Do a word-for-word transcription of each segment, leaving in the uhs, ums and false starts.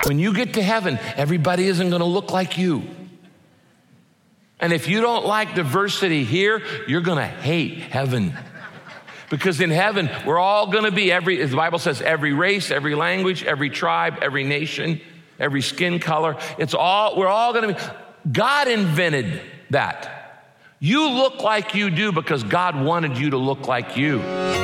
When you get to heaven, everybody isn't going to look like you. And if you don't like diversity here, you're going to hate heaven. Because in heaven, we're all going to be every, as the Bible says, every race, every language, every tribe, every nation, every skin color. It's all, we're all going to be, God invented that. You look like you do because God wanted you to look like you.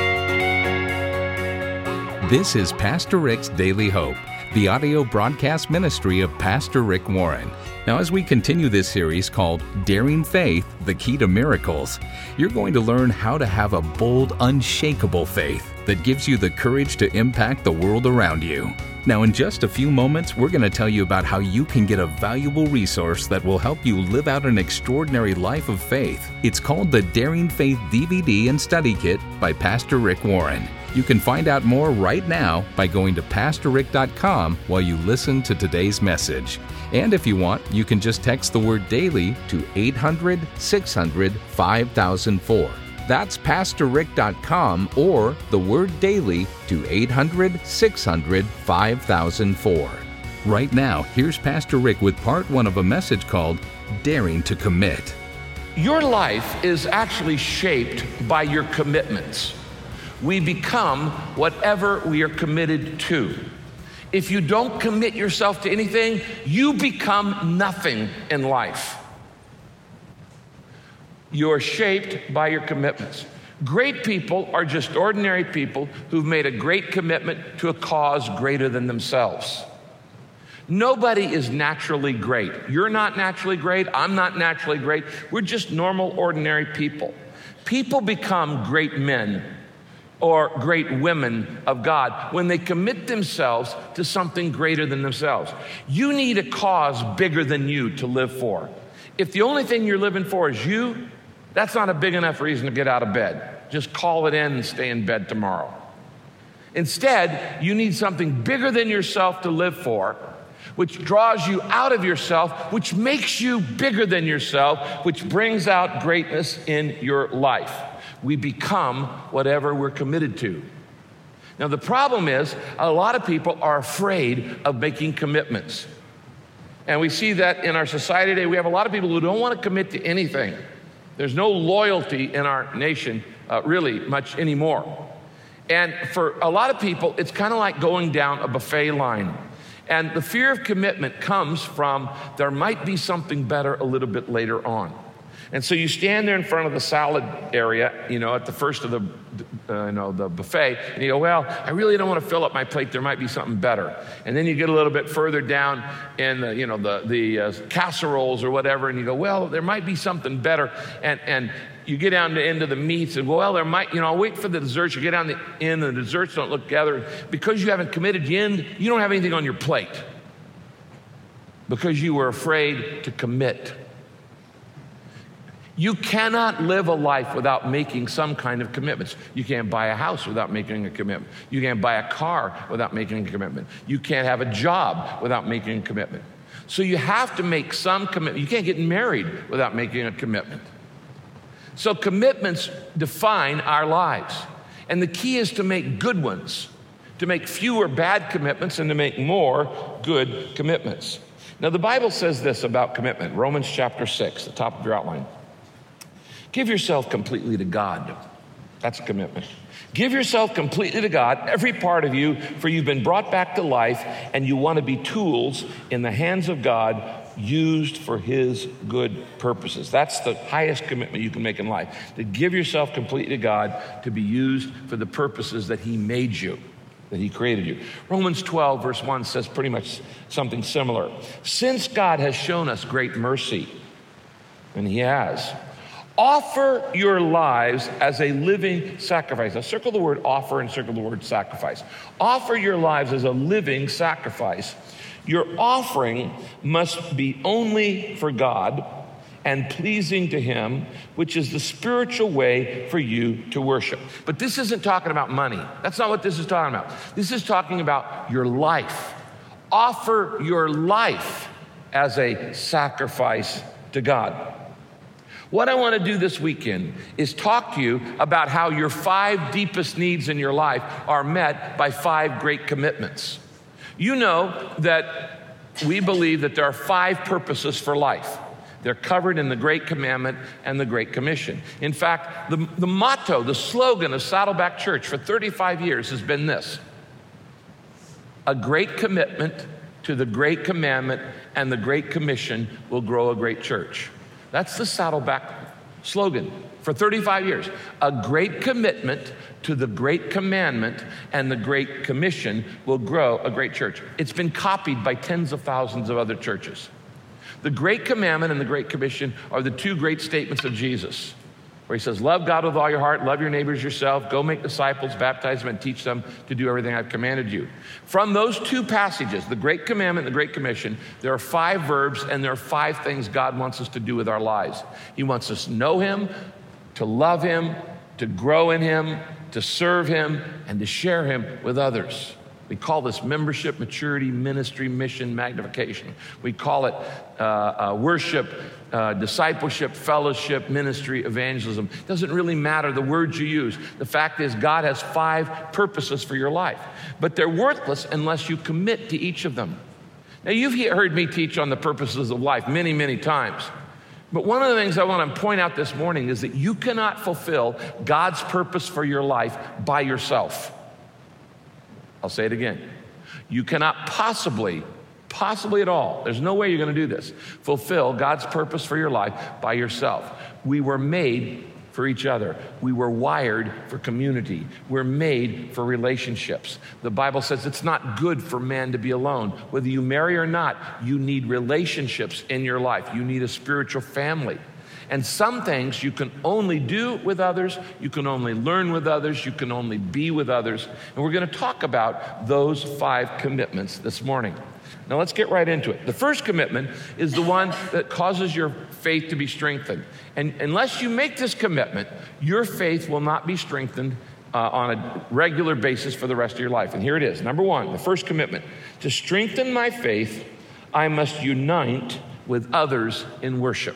This is Pastor Rick's Daily Hope, the audio broadcast ministry of Pastor Rick Warren. Now, as we continue this series called Daring Faith, the Key to Miracles, you're going to learn how to have a bold, unshakable faith that gives you the courage to impact the world around you. Now, in just a few moments, we're going to tell you about how you can get a valuable resource that will help you live out an extraordinary life of faith. It's called the Daring Faith D V D and Study Kit by Pastor Rick Warren. You can find out more right now by going to pastor rick dot com while you listen to today's message. And if you want, you can just text the word DAILY to eight hundred, six hundred, five thousand four. That's pastor rick dot com or the word DAILY to eight hundred, six hundred, five thousand four. Right now, here's Pastor Rick with part one of a message called Daring to Commit. Your life is actually shaped by your commitments. We become whatever we are committed to. If you don't commit yourself to anything, you become nothing in life. You're shaped by your commitments. Great people are just ordinary people who've made a great commitment to a cause greater than themselves. Nobody is naturally great. You're not naturally great. I'm not naturally great. We're just normal, ordinary people. People become great men or great women of God when they commit themselves to something greater than themselves. You need a cause bigger than you to live for. If the only thing you're living for is you, that's not a big enough reason to get out of bed. Just call it in and stay in bed tomorrow. Instead, you need something bigger than yourself to live for, which draws you out of yourself, which makes you bigger than yourself, which brings out greatness in your life. We become whatever we're committed to. Now, the problem is a lot of people are afraid of making commitments. And we see that in our society today. We have a lot of people who don't want to commit to anything. There's no loyalty in our nation uh, really much anymore. And for a lot of people, it's kind of like going down a buffet line. And the fear of commitment comes from there might be something better a little bit later on. And so you stand there in front of the salad area, you know, at the first of the, uh, you know, the buffet, and you go, well, I really don't want to fill up my plate. There might be something better. And then you get a little bit further down in the, you know, the the uh, casseroles or whatever, and you go, well, there might be something better. And and you get down to into the meats, and well, there might, you know, I'll wait for the desserts. You get down the end, and the desserts don't look together because you haven't committed. You end, you don't have anything on your plate because you were afraid to commit. You cannot live a life without making some kind of commitments. You can't buy a house without making a commitment. You can't buy a car without making a commitment. You can't have a job without making a commitment. So you have to make some commitment. You can't get married without making a commitment. So commitments define our lives. And the key is to make good ones, to make fewer bad commitments and to make more good commitments. Now, the Bible says this about commitment, Romans chapter six, the top of your outline. Give yourself completely to God. That's a commitment. Give yourself completely to God, every part of you, for you've been brought back to life, and you want to be tools in the hands of God used for His good purposes. That's the highest commitment you can make in life, to give yourself completely to God, to be used for the purposes that He made you, that He created you. Romans twelve, verse one says pretty much something similar. Since God has shown us great mercy, and He has, offer your lives as a living sacrifice. Now, circle the word offer and circle the word sacrifice. Offer your lives as a living sacrifice. Your offering must be only for God and pleasing to Him, which is the spiritual way for you to worship. But this isn't talking about money. That's not what this is talking about. This is talking about your life. Offer your life as a sacrifice to God. What I want to do this weekend is talk to you about how your five deepest needs in your life are met by five great commitments. You know that we believe that there are five purposes for life. They're covered in the Great Commandment and the Great Commission. In fact, the, the motto, the slogan of Saddleback Church for thirty-five years has been this: a great commitment to the Great Commandment and the Great Commission will grow a great church. That's the Saddleback slogan for thirty-five years. A great commitment to the Great Commandment and the Great Commission will grow a great church. It's been copied by tens of thousands of other churches. The Great Commandment and the Great Commission are the two great statements of Jesus, where he says, love God with all your heart, love your neighbors yourself, go make disciples, baptize them, and teach them to do everything I've commanded you. From those two passages, the Great Commandment and the Great Commission, there are five verbs and there are five things God wants us to do with our lives. He wants us to know him, to love him, to grow in him, to serve him, and to share him with others. We call this membership, maturity, ministry, mission, magnification. We call it uh, uh, worship, uh, discipleship, fellowship, ministry, evangelism. It doesn't really matter the words you use. The fact is, God has five purposes for your life, but they're worthless unless you commit to each of them. Now, you've heard me teach on the purposes of life many, many times. But one of the things I want to point out this morning is that you cannot fulfill God's purpose for your life by yourself. I'll say it again. You cannot possibly, possibly at all, there's no way you're going to do this, fulfill God's purpose for your life by yourself. We were made for each other. We were wired for community. We're made for relationships. The Bible says it's not good for man to be alone. Whether you marry or not, you need relationships in your life. You need a spiritual family. And some things you can only do with others, you can only learn with others, you can only be with others. And we're going to talk about those five commitments this morning. Now let's get right into it. The first commitment is the one that causes your faith to be strengthened. And unless you make this commitment, your faith will not be strengthened uh, on a regular basis for the rest of your life. And here it is. Number one, the first commitment. To strengthen my faith, I must unite with others in worship.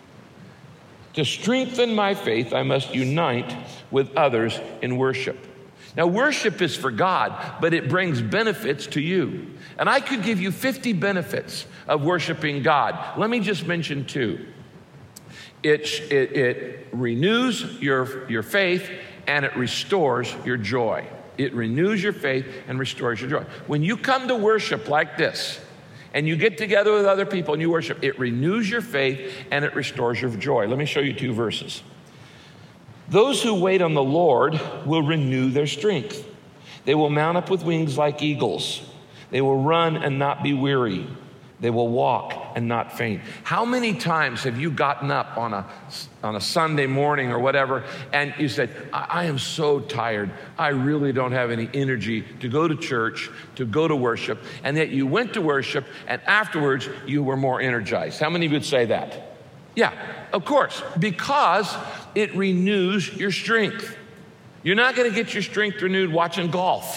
To strengthen my faith, I must unite with others in worship. Now, worship is for God, but it brings benefits to you. And I could give you fifty benefits of worshiping God. Let me just mention two. It, it, it renews your, your faith and it restores your joy. It renews your faith and restores your joy. When you come to worship like this, and you get together with other people and you worship, it renews your faith and it restores your joy. Let me show you two verses. Those who wait on the Lord will renew their strength. They will mount up with wings like eagles. They will run and not be weary. They will walk and not faint. How many times have you gotten up on a, on a Sunday morning or whatever, and you said, I, I am so tired. I really don't have any energy to go to church, to go to worship, and yet you went to worship, and afterwards you were more energized. How many of you would say that? Yeah, of course, because it renews your strength. You're not going to get your strength renewed watching golf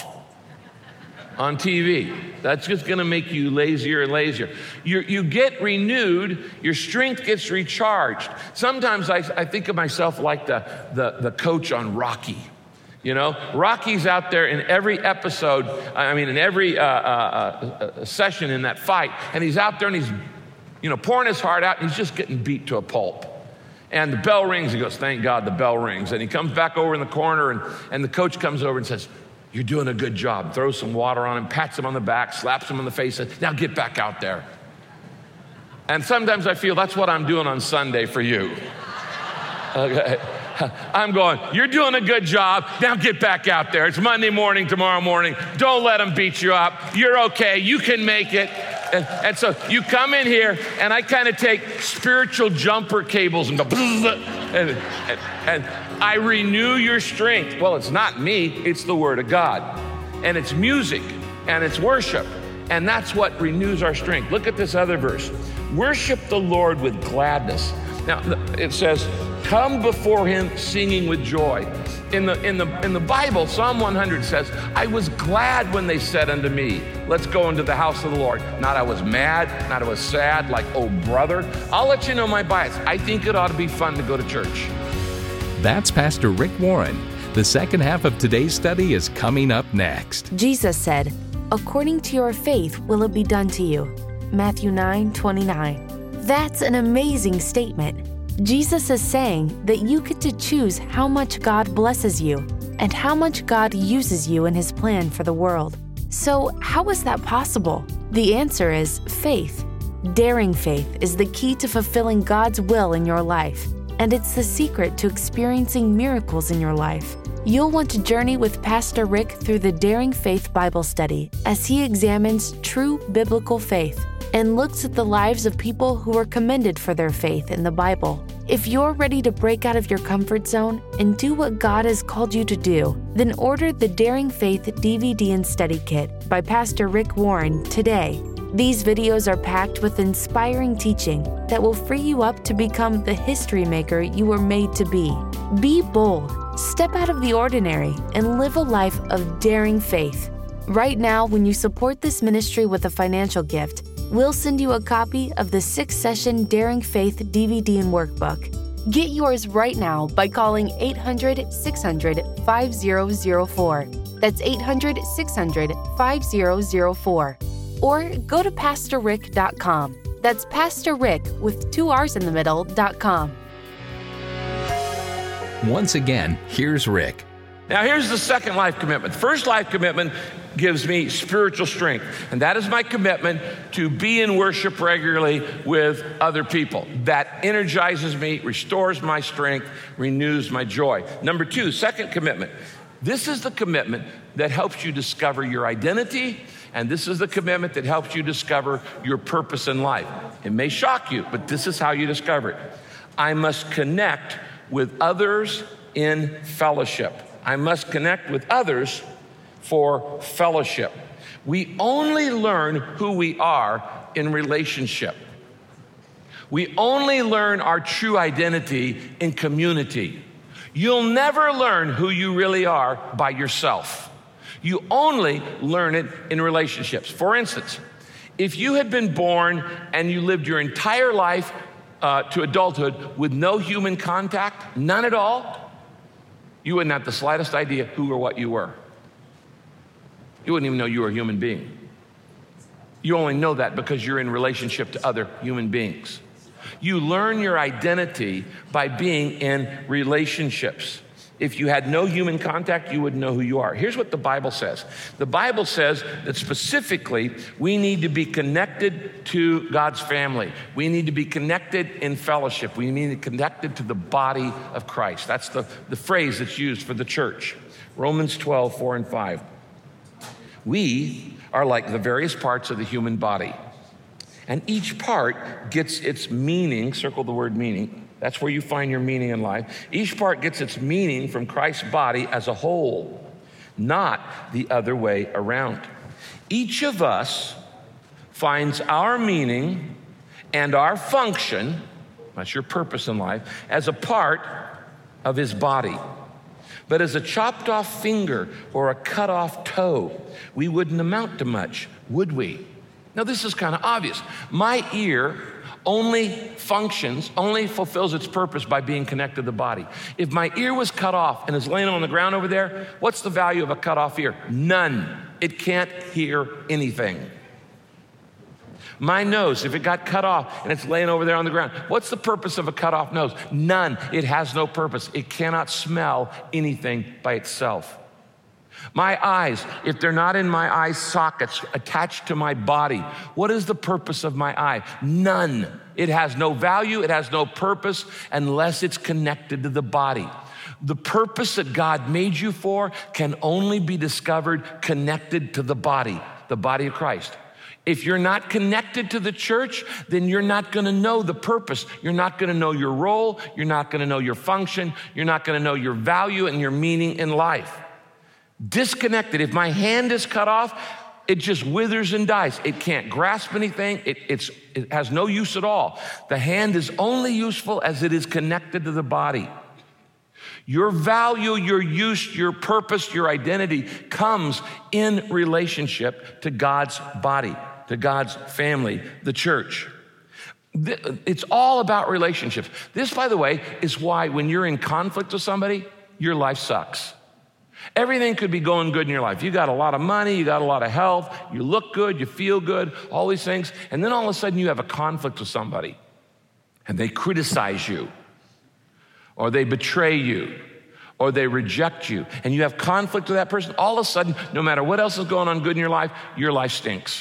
on T V. That's just going to make you lazier and lazier. You you get renewed, your strength gets recharged. Sometimes I, I think of myself like the, the, the coach on Rocky. You know, Rocky's out there in every episode, I mean, in every uh, uh, uh, session in that fight, and he's out there and he's, you know, pouring his heart out, and he's just getting beat to a pulp. And the bell rings, he goes, thank God the bell rings. And he comes back over in the corner, and, and the coach comes over and says, you're doing a good job. Throws some water on him, pats him on the back, slaps him in the face, says, now get back out there. And sometimes I feel that's what I'm doing on Sunday for you. Okay. I'm going, you're doing a good job. Now get back out there. It's Monday morning, tomorrow morning. Don't let them beat you up. You're okay. You can make it. And, and so you come in here, and I kind of take spiritual jumper cables and go, and, and, and I renew your strength. Well, it's not me. It's the Word of God. And it's music, and it's worship. And that's what renews our strength. Look at this other verse. Worship the Lord with gladness. Now, it says, come before him singing with joy. In the, in the, in the Bible, Psalm one hundred says, I was glad when they said unto me, let's go into the house of the Lord. Not I was mad, not I was sad, like, oh, brother. I'll let you know my bias. I think it ought to be fun to go to church. That's Pastor Rick Warren. The second half of today's study is coming up next. Jesus said, according to your faith will it be done to you. Matthew nine twenty-nine. That's an amazing statement. Jesus is saying that you get to choose how much God blesses you and how much God uses you in His plan for the world. So, how is that possible? The answer is faith. Daring faith is the key to fulfilling God's will in your life, and it's the secret to experiencing miracles in your life. You'll want to journey with Pastor Rick through the Daring Faith Bible study as he examines true biblical faith and looks at the lives of people who are commended for their faith in the Bible. If you're ready to break out of your comfort zone and do what God has called you to do, then order the Daring Faith D V D and Study Kit by Pastor Rick Warren today. These videos are packed with inspiring teaching that will free you up to become the history maker you were made to be. Be bold, step out of the ordinary, and live a life of daring faith. Right now, when you support this ministry with a financial gift, we'll send you a copy of the six-session Daring Faith D V D and workbook. Get yours right now by calling eight hundred, six hundred, five thousand four. That's eight hundred, six hundred, five thousand four. Or go to pastor rick dot com. That's Pastor Rick with two R's in the middle, dot com. Once again, here's Rick. Now, here's the second life commitment. The first life commitment gives me spiritual strength, and that is my commitment to be in worship regularly with other people. That energizes me, restores my strength, renews my joy. Number two, second commitment. This is the commitment that helps you discover your identity, and this is the commitment that helps you discover your purpose in life. It may shock you, but this is how you discover it. I must connect with others in fellowship. I must connect with others for fellowship. We only learn who we are in relationship. We only learn our true identity in community. You'll never learn who you really are by yourself. You only learn it in relationships. For instance, if you had been born and you lived your entire life uh, to adulthood with no human contact, none at all, you wouldn't have the slightest idea who or what you were. You wouldn't even know you were a human being. You only know that because you're in relationship to other human beings. You learn your identity by being in relationships. If you had no human contact, you wouldn't know who you are. Here's what the Bible says. The Bible says that specifically, we need to be connected to God's family. We need to be connected in fellowship. We need to be connected to the body of Christ. That's the, the phrase that's used for the church. Romans twelve, four and five. We are like the various parts of the human body, and each part gets its meaning. Circle the word meaning. That's where you find your meaning in life. Each part gets its meaning from Christ's body as a whole, not the other way around. Each of us finds our meaning and our function, that's your purpose in life, as a part of his body. But as a chopped off finger or a cut off toe, we wouldn't amount to much, would we? Now, this is kind of obvious. My ear only functions, only fulfills its purpose by being connected to the body. If my ear was cut off and is laying on the ground over there, what's the value of a cut off ear? None. It can't hear anything. My nose, if it got cut off and it's laying over there on the ground, what's the purpose of a cut off nose? None. It has no purpose. It cannot smell anything by itself. My eyes, if they're not in my eye sockets attached to my body, what is the purpose of my eye? None. It has no value, it has no purpose unless it's connected to the body. The purpose that God made you for can only be discovered connected to the body, the body of Christ. If you're not connected to the church, then you're not gonna know the purpose. You're not gonna know your role, you're not gonna know your function, you're not gonna know your value and your meaning in life. Disconnected. If my hand is cut off, it just withers and dies. It can't grasp anything. It, it's, it has no use at all. The hand is only useful as it is connected to the body. Your value, your use, your purpose, your identity comes in relationship to God's body, to God's family, the church. It's all about relationships. This, by the way, is why when you're in conflict with somebody, your life sucks. Everything could be going good in your life. You got a lot of money, you got a lot of health, you look good, you feel good, all these things. And then all of a sudden you have a conflict with somebody and they criticize you or they betray you or they reject you and you have conflict with that person. All of a sudden, no matter what else is going on good in your life, your life stinks.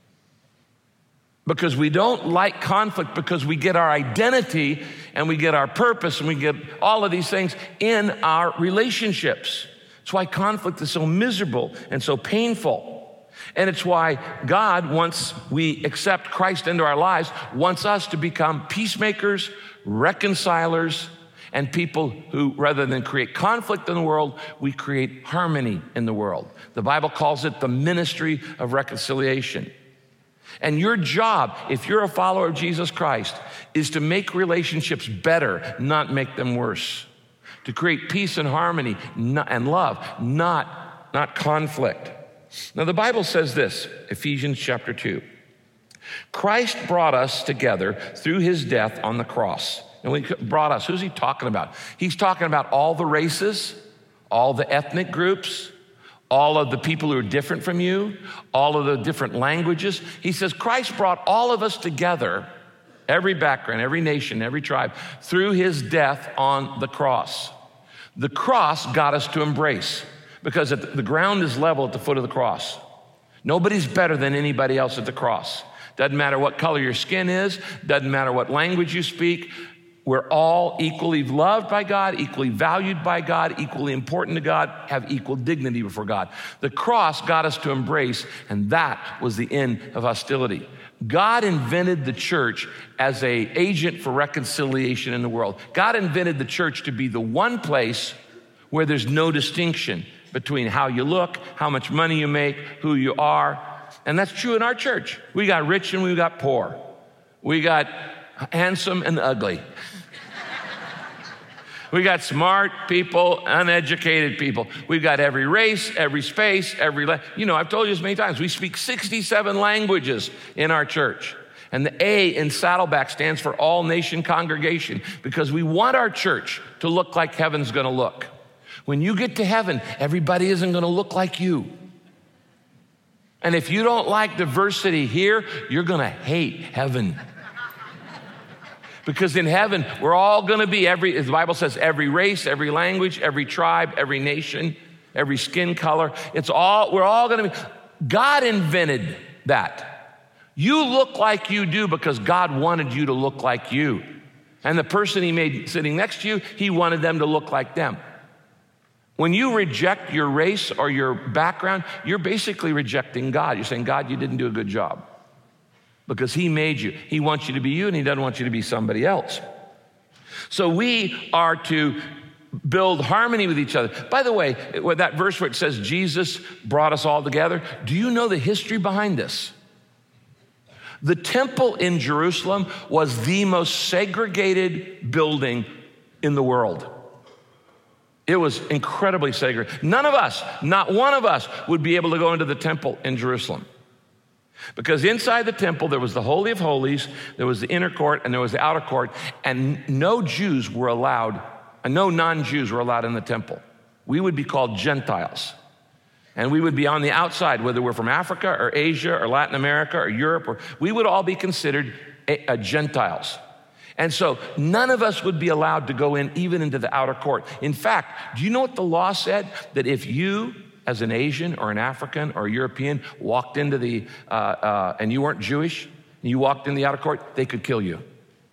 Because we don't like conflict because we get our identity and we get our purpose and we get all of these things in our relationships. It's why conflict is so miserable and so painful. And it's why God, once we accept Christ into our lives, wants us to become peacemakers, reconcilers, and people who, rather than create conflict in the world, we create harmony in the world. The Bible calls it the ministry of reconciliation. And your job, if you're a follower of Jesus Christ, is to make relationships better, not make them worse. To create peace and harmony and love, not, not conflict. Now the Bible says this, Ephesians chapter two. Christ brought us together through his death on the cross. And when he brought us, who's he talking about? He's talking about all the races, all the ethnic groups, all of the people who are different from you, all of the different languages. He says Christ brought all of us together, every background, every nation, every tribe, through his death on the cross. The cross got us to embrace because the ground is level at the foot of the cross. Nobody's better than anybody else at the cross. Doesn't matter what color your skin is, doesn't matter what language you speak. We're all equally loved by God, equally valued by God, equally important to God, have equal dignity before God. The cross got us to embrace, and that was the end of hostility. God invented the church as an agent for reconciliation in the world. God invented the church to be the one place where there's no distinction between how you look, how much money you make, who you are. And that's true in our church. We got rich and we got poor. We got handsome and ugly. We got smart people, uneducated people. We've got every race, every space, every, la- you know, I've told you this many times, we speak sixty-seven languages in our church. And the A in Saddleback stands for All Nation Congregation because we want our church to look like heaven's gonna look. When you get to heaven, everybody isn't gonna look like you. And if you don't like diversity here, you're gonna hate heaven. Because in heaven, we're all gonna be, every, as the Bible says, every race, every language, every tribe, every nation, every skin color. It's all, we're all gonna be, God invented that. You look like you do because God wanted you to look like you. And the person he made sitting next to you, he wanted them to look like them. When you reject your race or your background, you're basically rejecting God. You're saying, God, you didn't do a good job. Because he made you. He wants you to be you and he doesn't want you to be somebody else. So we are to build harmony with each other. By the way, with that verse where it says Jesus brought us all together, do you know the history behind this? The temple in Jerusalem was the most segregated building in the world. It was incredibly segregated. None of us, not one of us, would be able to go into the temple in Jerusalem. Because inside the temple, there was the Holy of Holies, there was the inner court, and there was the outer court, and no Jews were allowed, and no non-Jews were allowed in the temple. We would be called Gentiles. And we would be on the outside, whether we're from Africa or Asia or Latin America or Europe, or we would all be considered a, a Gentiles. And so none of us would be allowed to go in even into the outer court. In fact, do you know what the law said? That if you, as an Asian or an African or a European, walked into the, uh, uh, and you weren't Jewish, and you walked in the outer court, they could kill you.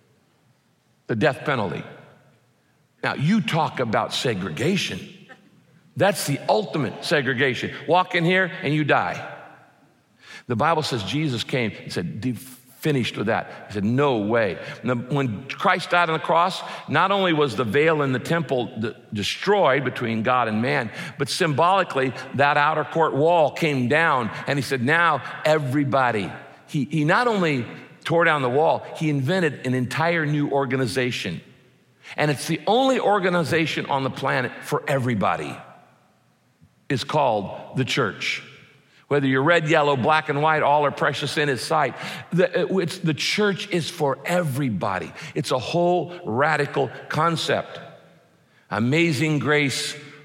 The death penalty. Now, you talk about segregation. That's the ultimate segregation. Walk in here and you die. The Bible says Jesus came and said, finished with that. He said, no way. When Christ died on the cross, not only was the veil in the temple destroyed between God and man, but symbolically, that outer court wall came down, and he said, now everybody. He, he not only tore down the wall, he invented an entire new organization. And it's the only organization on the planet for everybody. It's called the church. Whether you're red, yellow, black, and white, all are precious in his sight. The, it's, the church is for everybody. It's a whole radical concept. Amazing grace,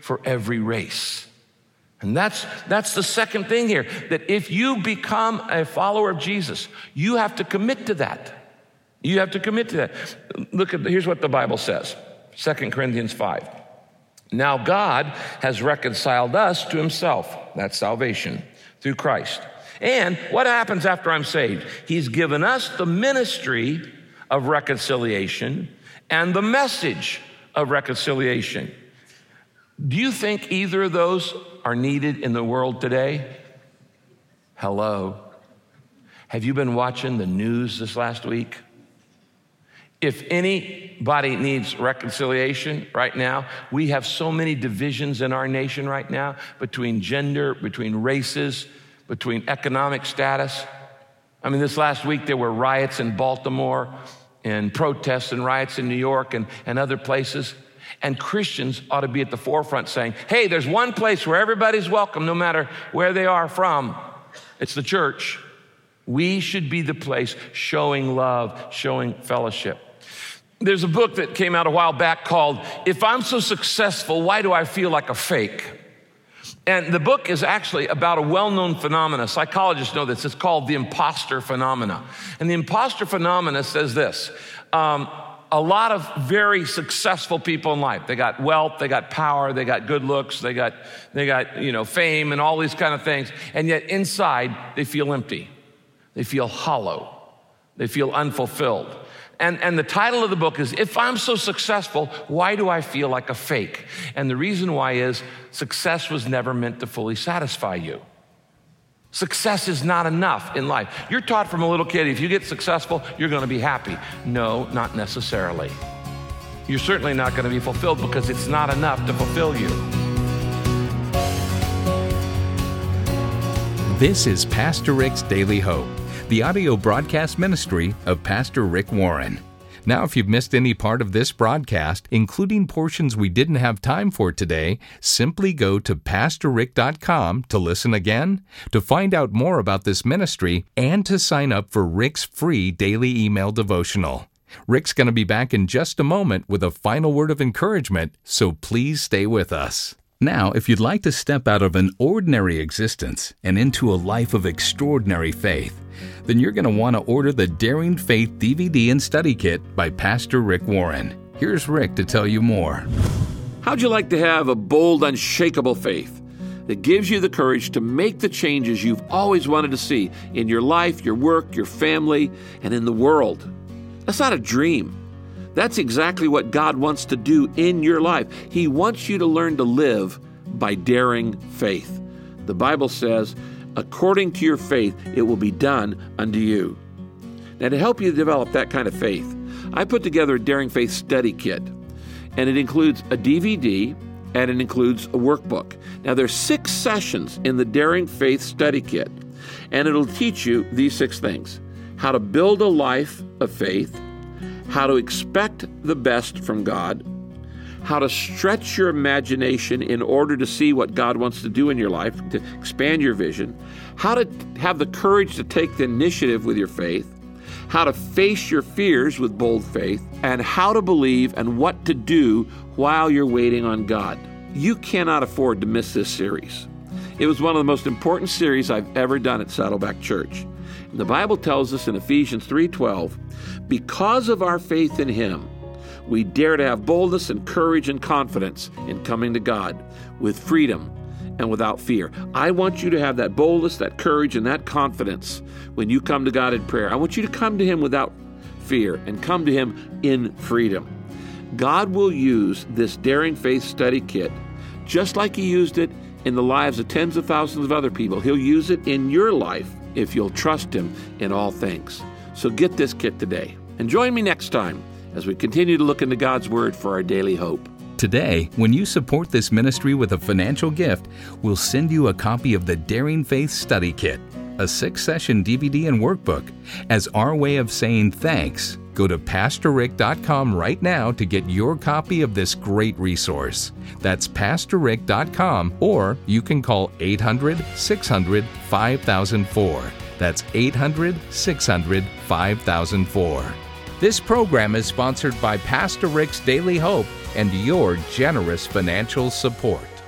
for every race. And that's, that's the second thing here, that if you become a follower of Jesus, you have to commit to that. You have to commit to that. Look at, here's what the Bible says, Second Corinthians five. Now God has reconciled us to himself, that's salvation, through Christ. And what happens after I'm saved? He's given us the ministry of reconciliation and the message of reconciliation. Do you think either of those are needed in the world today? Hello. Have you been watching the news this last week? If anybody needs reconciliation right now, we have so many divisions in our nation right now between gender, between races, between economic status. I mean, this last week there were riots in Baltimore and protests and riots in New York and, and other places. And Christians ought to be at the forefront saying, hey, there's one place where everybody's welcome no matter where they are from. It's the church. We should be the place showing love, showing fellowship. There's a book that came out a while back called, If I'm So Successful, Why Do I Feel Like a Fake? And the book is actually about a well-known phenomena. Psychologists know this. It's called the imposter phenomena. And the imposter phenomena says this. Um, a lot of very successful people in life, they got wealth, they got power, they got good looks, they got, they got, you know, fame and all these kind of things. And yet inside, they feel empty. They feel hollow. They feel unfulfilled. And, and the title of the book is, If I'm So Successful, Why Do I Feel Like a Fake? And the reason why is success was never meant to fully satisfy you. Success is not enough in life. You're taught from a little kid, if you get successful, you're going to be happy. No, not necessarily. You're certainly not going to be fulfilled because it's not enough to fulfill you. This is Pastor Rick's Daily Hope, the audio broadcast ministry of Pastor Rick Warren. Now, if you've missed any part of this broadcast, including portions we didn't have time for today, simply go to pastor rick dot com to listen again, to find out more about this ministry, and to sign up for Rick's free daily email devotional. Rick's going to be back in just a moment with a final word of encouragement, so please stay with us. Now, if you'd like to step out of an ordinary existence and into a life of extraordinary faith, then you're going to want to order the Daring Faith D V D and Study Kit by Pastor Rick Warren. Here's Rick to tell you more. How'd you like to have a bold, unshakable faith that gives you the courage to make the changes you've always wanted to see in your life, your work, your family, and in the world? That's not a dream. That's exactly what God wants to do in your life. He wants you to learn to live by daring faith. The Bible says, according to your faith, it will be done unto you. Now, to help you develop that kind of faith, I put together a Daring Faith Study Kit, and it includes a D V D, and it includes a workbook. Now, there's six sessions in the Daring Faith Study Kit, and it'll teach you these six things: how to build a life of faith, how to expect the best from God, how to stretch your imagination in order to see what God wants to do in your life, to expand your vision, how to have the courage to take the initiative with your faith, how to face your fears with bold faith, and how to believe and what to do while you're waiting on God. You cannot afford to miss this series. It was one of the most important series I've ever done at Saddleback Church. The Bible tells us in Ephesians three twelve, because of our faith in Him, we dare to have boldness and courage and confidence in coming to God with freedom and without fear. I want you to have that boldness, that courage, and that confidence when you come to God in prayer. I want you to come to Him without fear and come to Him in freedom. God will use this Daring Faith Study Kit just like He used it in the lives of tens of thousands of other people. He'll use it in your life if you'll trust Him in all things. So get this kit today. And join me next time as we continue to look into God's Word for our daily hope. Today, when you support this ministry with a financial gift, we'll send you a copy of the Daring Faith Study Kit, a six-session D V D and workbook. As our way of saying thanks, go to pastor rick dot com right now to get your copy of this great resource. That's pastor rick dot com, or you can call eight hundred, six hundred, five thousand four. That's eight hundred, six hundred, five thousand four. This program is sponsored by Pastor Rick's Daily Hope and your generous financial support.